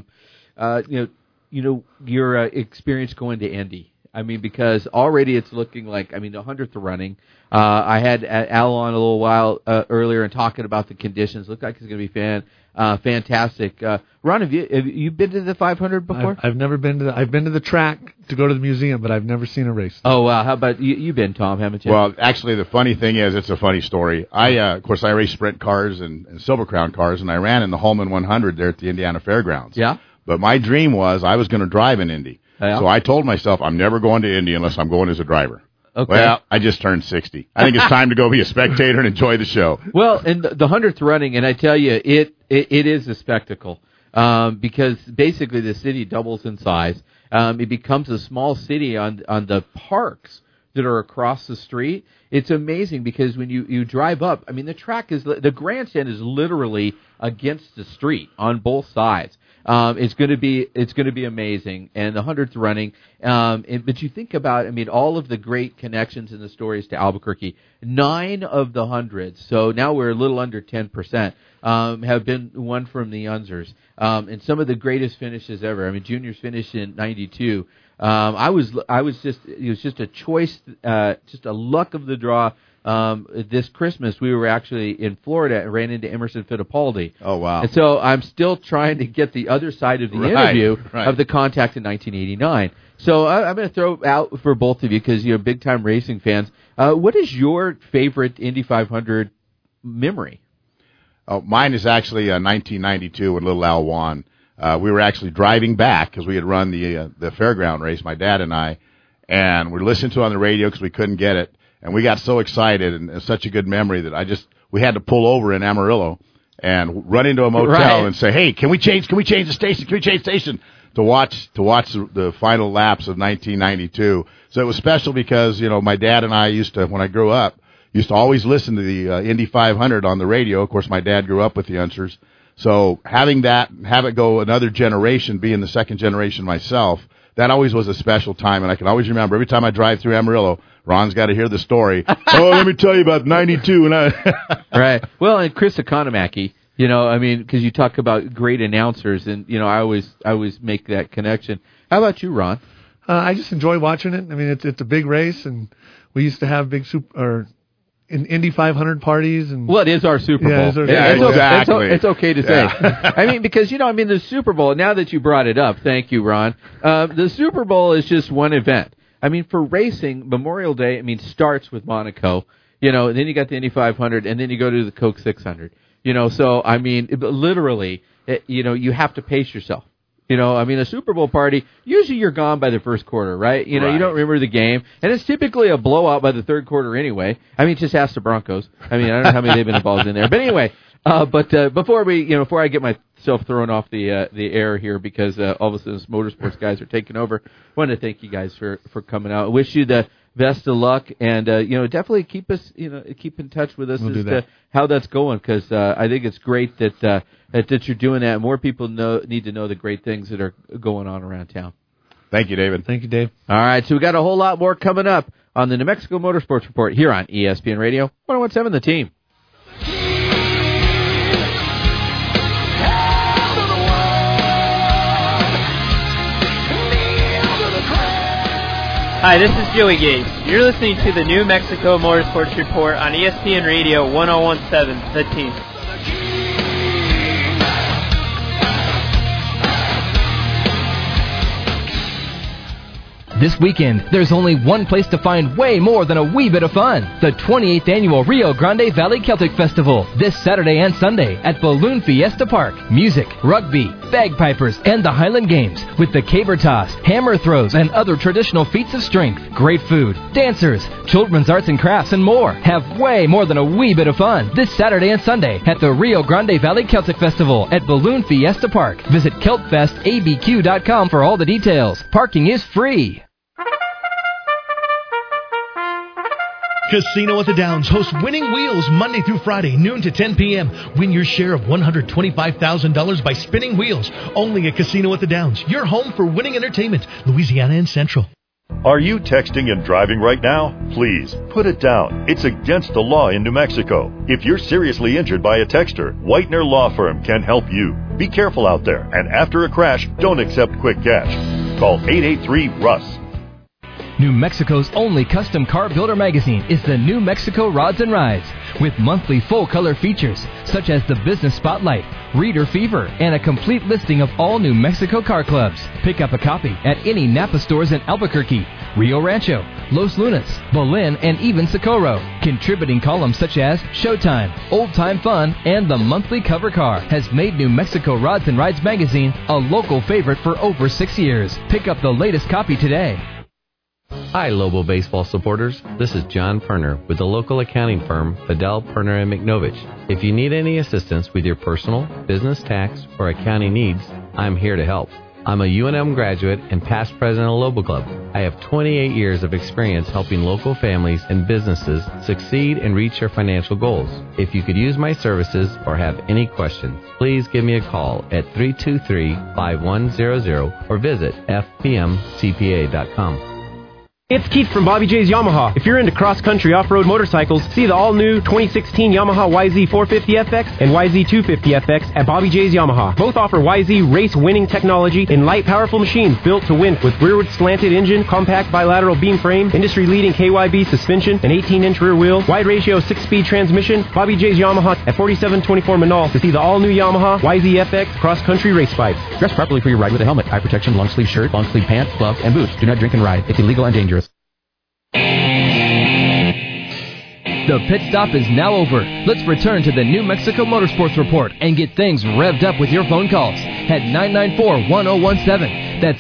your experience going to Indy. I mean, because already it's looking like, the 100th running. I had Al on a little while earlier and talking about the conditions. Looked like it's going to be fantastic. Ron, have you been to the 500 before? I've never been to I've been to the track to go to the museum, but I've never seen a race. Oh, wow. How about you? You've been, Tom, haven't you? Well, actually, the funny thing is, it's a funny story. Of course, I race sprint cars and Silver Crown cars, and I ran in the Holman 100 there at the Indiana Fairgrounds. Yeah. But my dream was I was going to drive in Indy. Yeah. So I told myself I'm never going to Indy unless I'm going as a driver. Okay. Well, I just turned 60. I think it's time to go be a spectator and enjoy the show. Well, and the 100th running, and I tell you, it is a spectacle because basically the city doubles in size. It becomes a small city on the parks that are across the street. It's amazing because when you drive up, the grandstand is literally against the street on both sides. It's going to be amazing, and the 100th running. But you think about, all of the great connections and the stories to Albuquerque. 9 of the 100s, so now we're a little under 10%, have been won from the Unzers, and some of the greatest finishes ever. Juniors finished in '92. It was just a choice, just a luck of the draw. This Christmas, we were actually in Florida and ran into Emerson Fittipaldi. Oh, wow. And so I'm still trying to get the other side of the interview of the contact in 1989. So I'm going to throw out for both of you because you're big-time racing fans. What is your favorite Indy 500 memory? Oh, mine is actually 1992 when little Al won. We were actually driving back because we had run the fairground race, my dad and I, and we listened to it on the radio because we couldn't get it. And we got so excited and such a good memory that we had to pull over in Amarillo and run into a motel and say, "Hey, can we change the station? Can we change station?" to watch the final laps of 1992. So it was special because, my dad and I when I grew up, used to always listen to the Indy 500 on the radio. Of course, my dad grew up with the Unzers. So having that, have it go another generation, being the second generation myself, that always was a special time. And I can always remember every time I drive through Amarillo, Ron's got to hear the story. Oh, let me tell you about 92. Right. Well, and Chris Economaki, because you talk about great announcers, and, I always make that connection. How about you, Ron? I just enjoy watching it. It's a big race, and we used to have big Indy 500 parties. And well, it is our Super Bowl. Exactly. It's okay to say. Because, the Super Bowl, now that you brought it up, thank you, Ron, the Super Bowl is just one event. For racing, Memorial Day, starts with Monaco, and then you got the Indy 500, and then you go to the Coke 600, so, literally, you have to pace yourself. A Super Bowl party, usually you're gone by the first quarter, right? You don't remember the game, and it's typically a blowout by the third quarter anyway. Just ask the Broncos. I don't know how many they've been involved in there. But anyway, before I get myself thrown off the air here because all of a sudden motorsports guys are taking over, I want to thank you guys for coming out. I wish you the best of luck, and definitely keep in touch with us to how that's going, because I think it's great that you're doing that. More people need to know the great things that are going on around town. Thank you, David. Thank you, Dave. All right, so we got a whole lot more coming up on the New Mexico Motorsports Report here on ESPN Radio 101.7 The Team. Hi, this is Joey Gates. You're listening to the New Mexico Motorsports Report on ESPN Radio 101.7 The Team. This weekend, there's only one place to find way more than a wee bit of fun. The 28th Annual Rio Grande Valley Celtic Festival, this Saturday and Sunday at Balloon Fiesta Park. Music, rugby, bagpipers, and the Highland Games with the caber toss, hammer throws, and other traditional feats of strength. Great food, dancers, children's arts and crafts, and more. Have way more than a wee bit of fun this Saturday and Sunday at the Rio Grande Valley Celtic Festival at Balloon Fiesta Park. Visit CeltFestABQ.com for all the details. Parking is free. Casino at the Downs hosts Winning Wheels Monday through Friday, noon to 10 p.m. Win your share of $125,000 by spinning wheels. Only at Casino at the Downs, your home for winning entertainment, Louisiana and Central. Are you texting and driving right now? Please, put it down. It's against the law in New Mexico. If you're seriously injured by a texter, Whitener Law Firm can help you. Be careful out there, and after a crash, don't accept quick cash. Call 883-RUSS. New Mexico's only custom car builder magazine is the New Mexico Rods and Rides, with monthly full-color features such as the Business Spotlight, Reader Fever, and a complete listing of all New Mexico car clubs. Pick up a copy at any Napa stores in Albuquerque, Rio Rancho, Los Lunas, Belen, and even Socorro. Contributing columns such as Showtime, Old Time Fun, and the monthly cover car has made New Mexico Rods and Rides magazine a local favorite for over 6 years. Pick up the latest copy today. Hi, Lobo baseball supporters. This is John Perner with the local accounting firm Fidel, Perner & McNovich. If you need any assistance with your personal, business tax, or accounting needs, I'm here to help. I'm a UNM graduate and past president of Lobo Club. I have 28 years of experience helping local families and businesses succeed and reach their financial goals. If you could use my services or have any questions, please give me a call at 323-5100 or visit fpmcpa.com. It's Keith from Bobby J's Yamaha. If you're into cross-country off-road motorcycles, see the all-new 2016 Yamaha YZ450FX and YZ250FX at Bobby J's Yamaha. Both offer YZ race-winning technology in light, powerful machines built to win with rearward slanted engine, compact bilateral beam frame, industry-leading KYB suspension, an 18-inch rear wheel, wide ratio 6-speed transmission. Bobby J's Yamaha at 4724 Manal to see the all-new Yamaha YZFX cross-country race bike. Dress properly for your ride with a helmet, eye protection, long-sleeve shirt, long-sleeve pants, gloves, and boots. Do not drink and ride. It's illegal and dangerous. The pit stop is now over. Let's return to the New Mexico Motorsports Report and get things revved up with your phone calls at 994-1017. That's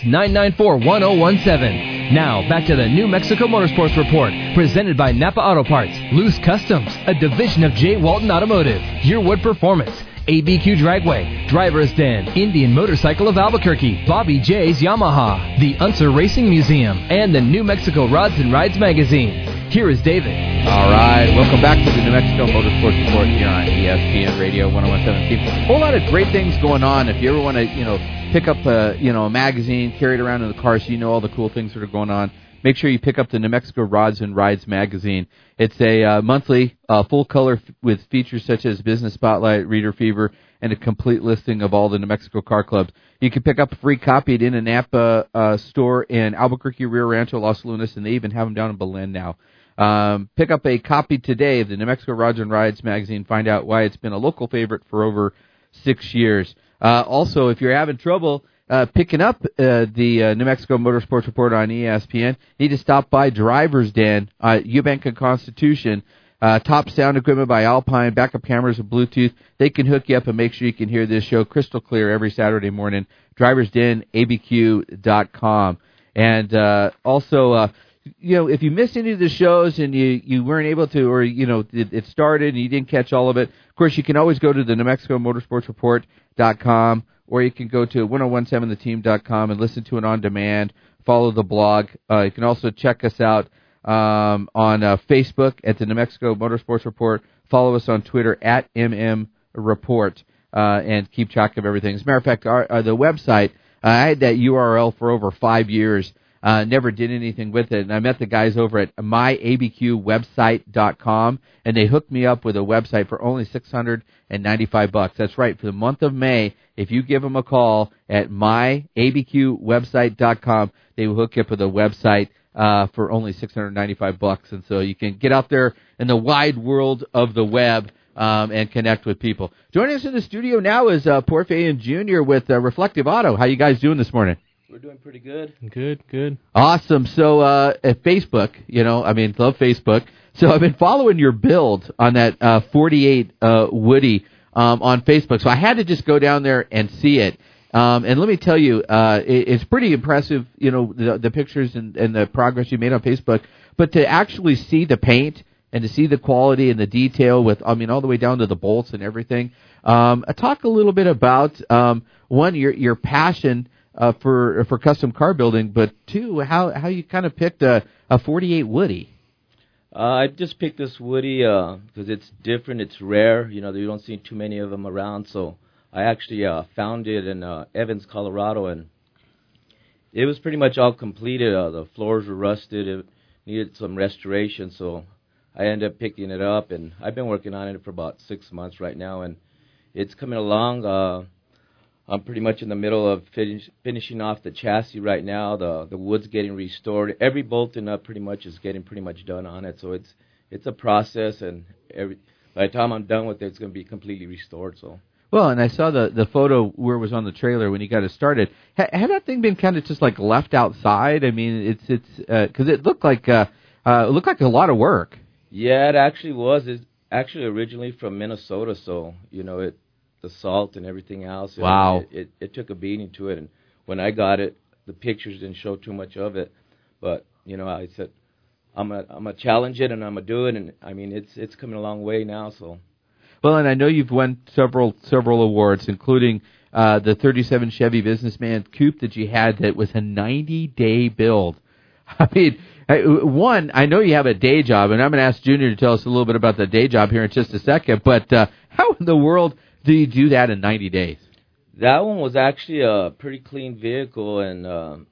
994-1017. Now, back to the New Mexico Motorsports Report, presented by Napa Auto Parts, Loose Customs, a division of J. Walton Automotive, Yearwood Performance, ABQ Dragway, Driver's Den, Indian Motorcycle of Albuquerque, Bobby J's Yamaha, the Unser Racing Museum, and the New Mexico Rods and Rides magazine. Here is David. All right, welcome back to the New Mexico Motorsports Report here on ESPN Radio 101.7. A whole lot of great things going on. If you ever want to, pick up a magazine, carry it around in the car so you know all the cool things that are going on, make sure you pick up the New Mexico Rods and Rides magazine. It's a monthly full color with features such as Business Spotlight, Reader Fever, and a complete listing of all the New Mexico car clubs. You can pick up a free copy at a Napa store in Albuquerque, Rio Rancho, Los Lunas, and they even have them down in Belen now. Pick up a copy today of the New Mexico Rods and Rides magazine. Find out why it's been a local favorite for over 6 years. Also, if you're having trouble picking up the New Mexico Motorsports Report on ESPN, you need to stop by Driver's Den, Eubank and Constitution. Top sound equipment by Alpine, backup cameras and Bluetooth. They can hook you up and make sure you can hear this show crystal clear every Saturday morning. Driver's Den, ABQ.com. And also, if you missed any of the shows and you weren't able to, or, it started and you didn't catch all of it, of course, you can always go to the New Mexico Motorsports Report.com, or you can go to 1017theteam.com and listen to it on demand. Follow the blog. You can also check us out on Facebook at the New Mexico Motorsports Report. Follow us on Twitter at MMReport and keep track of everything. As a matter of fact, the website, I had that URL for over 5 years. Never did anything with it. And I met the guys over at myabqwebsite.com, and they hooked me up with a website for only $695. That's right. For the month of May, if you give them a call at myabqwebsite.com, they will hook you up with a website for only $695. And so you can get out there in the wide world of the web and connect with people. Joining us in the studio now is Porfian Jr. with Reflective Auto. How you guys doing this morning? We're doing pretty good. Good. Awesome. So at Facebook, love Facebook. So I've been following your build on that 48 Woody on Facebook. So I had to just go down there and see it. And let me tell you, it's pretty impressive, the pictures and the progress you made on Facebook. But to actually see the paint and to see the quality and the detail with, all the way down to the bolts and everything. Talk a little bit about, one, your passion for custom car building, but two, how you kind of picked a 48 Woody. I just picked this Woody because it's different, it's rare. You don't see too many of them around. So I actually found it in Evans, Colorado, and it was pretty much all completed. The floors were rusted. It needed some restoration, so I ended up picking it up, and I've been working on it for about 6 months right now, and it's coming along. I'm pretty much in the middle of finishing off the chassis right now. The wood's getting restored. Every bolting up pretty much is getting pretty much done on it. So it's a process, and by the time I'm done with it, it's going to be completely restored. So. Well, and I saw the photo where it was on the trailer when you got it started. Had that thing been kind of just like left outside? It's because it looked like a lot of work. Yeah, it actually was. It's actually originally from Minnesota, so the salt and everything else. Wow. It took a beating to it, and when I got it, the pictures didn't show too much of it. But I said, I'm gonna challenge it, and I'm gonna do it, and it's coming a long way now. So. Well, and I know you've won several awards, including the 37 Chevy Businessman Coupe that you had that was a 90-day build. One, I know you have a day job, and I'm going to ask Junior to tell us a little bit about the day job here in just a second, but how in the world do you do that in 90 days? That one was actually a pretty clean vehicle, and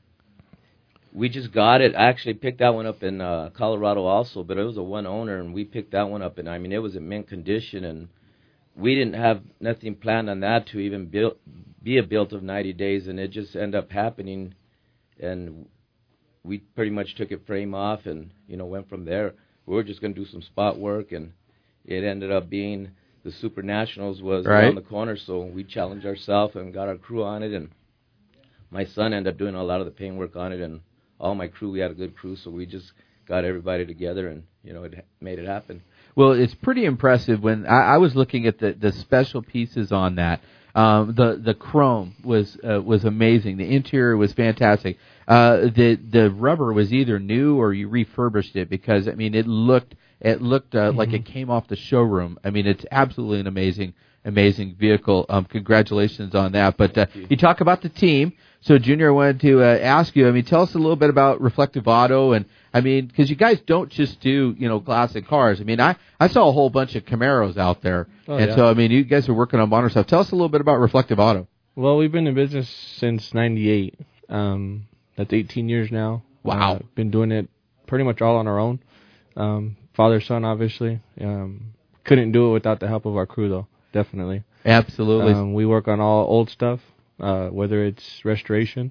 we just got it. I actually picked that one up in Colorado also, but it was a one owner, and we picked that one up, and it was in mint condition, and we didn't have nothing planned on that to even be a build of 90 days, and it just ended up happening, and we pretty much took it frame off and, went from there. We were just going to do some spot work, and it ended up being the Super Nationals was around the corner, so we challenged ourselves and got our crew on it, and my son ended up doing a lot of the paint work on it, and all my crew, we had a good crew, so we just got everybody together, and, it made it happen. Well, it's pretty impressive. When I was looking at the special pieces on that, the chrome was amazing. The interior was fantastic. The rubber was either new or you refurbished it because it looked like it came off the showroom. It's absolutely an amazing vehicle. Congratulations on that. But you talk about the team. So Junior, I wanted to ask you. Tell us a little bit about Reflective Auto, and because you guys don't just do classic cars. I saw a whole bunch of Camaros out there, so you guys are working on modern stuff. Tell us a little bit about Reflective Auto. Well, we've been in business since '98. That's 18 years now. Wow. Been doing it pretty much all on our own. Father, son, obviously. Couldn't do it without the help of our crew, though. Definitely. Absolutely. We work on all old stuff, whether it's restoration.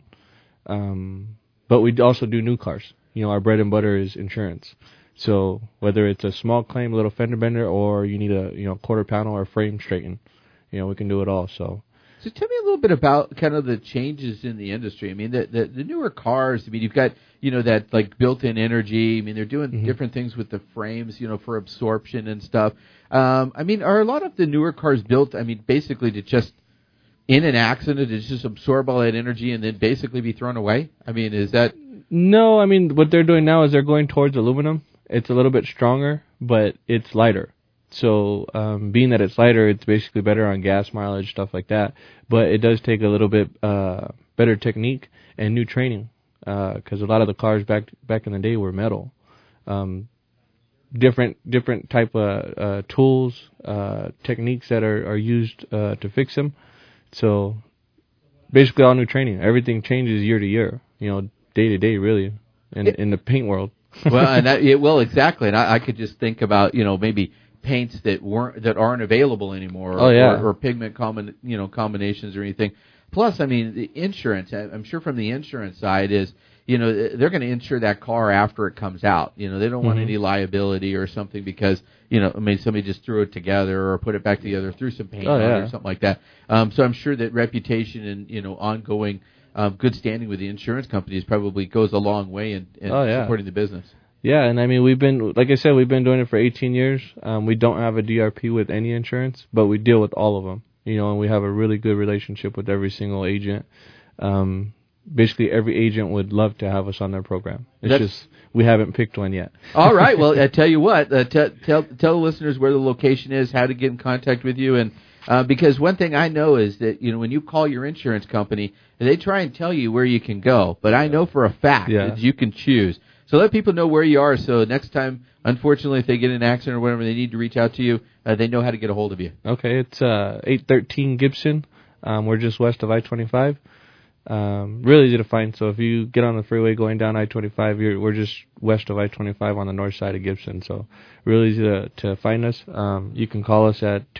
But we also do new cars. Our bread and butter is insurance. So whether it's a small claim, a little fender bender, or you need a quarter panel or frame straighten, we can do it all. So tell me a little bit about kind of the changes in the industry. The newer cars. You've got that like built-in energy. They're doing different things with the frames, for absorption and stuff. Are a lot of the newer cars built? Basically to just in an accident, to just absorb all that energy and then basically be thrown away. Is that? No, what they're doing now is they're going towards aluminum. It's a little bit stronger, but it's lighter. So being that it's lighter, it's basically better on gas mileage, stuff like that. But it does take a little bit better technique and new training because a lot of the cars back in the day were metal. Different type of tools, techniques that are used to fix them. So basically all new training. Everything changes year to year, day to day, really, in the paint world. Well, exactly. And I could just think about, maybe paints that aren't available anymore, or pigment combinations or anything. Plus, the insurance. I'm sure from the insurance side is, they're going to insure that car after it comes out. They don't want any liability or something because, somebody just threw it together or put it back together, threw some paint on it or something like that. So I'm sure that reputation and, ongoing good standing with the insurance companies probably goes a long way in supporting the business. Yeah, and I mean, we've been doing it for 18 years. We don't have a DRP with any insurance, but we deal with all of them. And we have a really good relationship with every single agent. Basically, every agent would love to have us on their program. It's just we haven't picked one yet. All right. Well, I tell you what. Tell the listeners where the location is, how to get in contact with you, and because one thing I know is that when you call your insurance company, they try and tell you where you can go, but I know for a fact that you can choose. So let people know where you are, so next time, unfortunately, if they get in an accident or whatever, they need to reach out to you, they know how to get a hold of you. Okay, it's 813 Gibson. We're just west of I-25. Really easy to find, so if you get on the freeway going down I-25, we're just west of I-25 on the north side of Gibson, so really easy to find us. You can call us at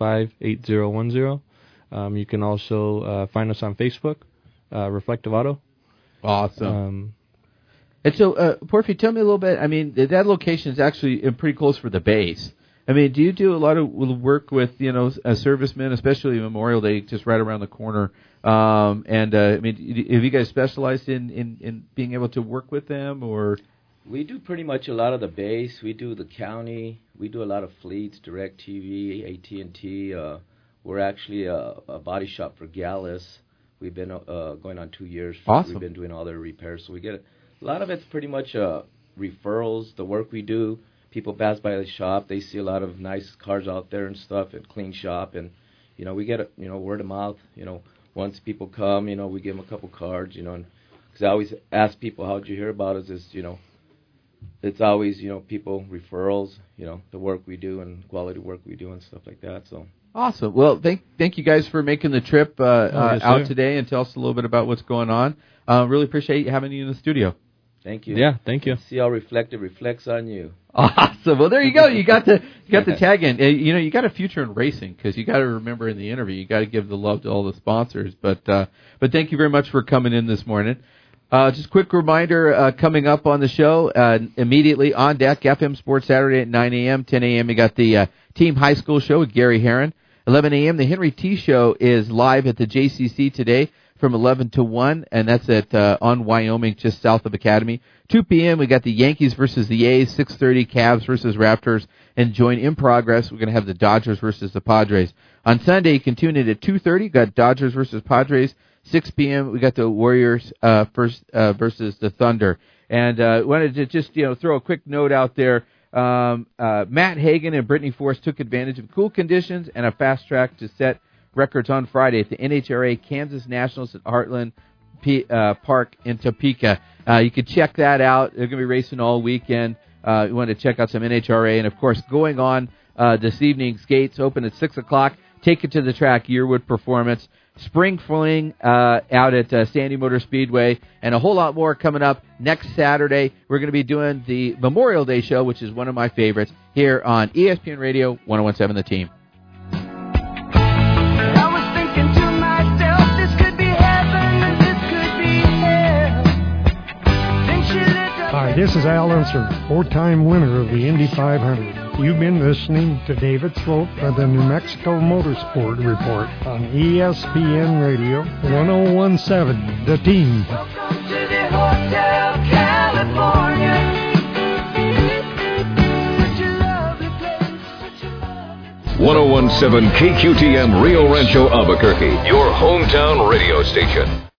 265-8010. You can also find us on Facebook, Reflective Auto. Awesome. And so, Porfi, tell me a little bit. I mean, that location is actually pretty close for the base. I mean, do you do a lot of work with servicemen, especially Memorial Day, just right around the corner? I mean, have you guys specialized in being able to work with them, or? We do pretty much a lot of the base. We do the county. We do a lot of fleets, DirecTV, AT&T. We're actually a body shop for Gallus. We've been going on 2 years. Awesome. We've been doing all their repairs, so we get a lot of it's pretty much referrals. The work we do, people pass by the shop, they see a lot of nice cars out there and stuff, and clean shop, and we get word of mouth. Once people come, we give them a couple cards, and because I always ask people, how'd you hear about us? It's always people referrals, the work we do and quality work we do and stuff like that. So. Awesome. Well, thank you guys for making the trip yes, out today and tell us a little bit about what's going on. Really appreciate having you in the studio. Thank you. Yeah, thank you. See how Reflective reflects on you. Awesome. Well, there you go. You got the tag in. You got a future in racing, because you got to remember in the interview, you got to give the love to all the sponsors. But thank you very much for coming in this morning. Just a quick reminder, coming up on the show, immediately on deck, FM Sports Saturday at 9 a.m., 10 a.m. You got the Team High School Show with Gary Herron. 11 a.m., the Henry T. Show is live at the JCC today from 11 to 1, and that's at on Wyoming, just south of Academy. 2 p.m., we got the Yankees versus the A's, 6:30, Cavs versus Raptors, and join in progress, we're going to have the Dodgers versus the Padres. On Sunday, you can tune in at 2:30, got Dodgers versus Padres. 6 p.m., we got the Warriors versus the Thunder. And wanted to just throw a quick note out there. Matt Hagan and Brittany Force took advantage of cool conditions and a fast track to set records on Friday at the NHRA Kansas Nationals at Heartland Park in Topeka. You can check that out. They're going to be racing all weekend. You want to check out some NHRA. And, of course, going on this evening, skates open at 6 o'clock. Take it to the track, Yearwood Performance. Spring Fling out at Sandy Motor Speedway, and a whole lot more coming up next Saturday. We're going to be doing the Memorial Day show, which is one of my favorites, here on ESPN Radio 101.7 The Team. Hi, this is Al Unser, 4-time winner of the Indy 500. You've been listening to David Slope of the New Mexico Motorsport Report on ESPN Radio 101.7 The Team. Welcome to the Hotel California. Such a lovely place. 101.7 KQTM Rio Rancho Albuquerque, your hometown radio station.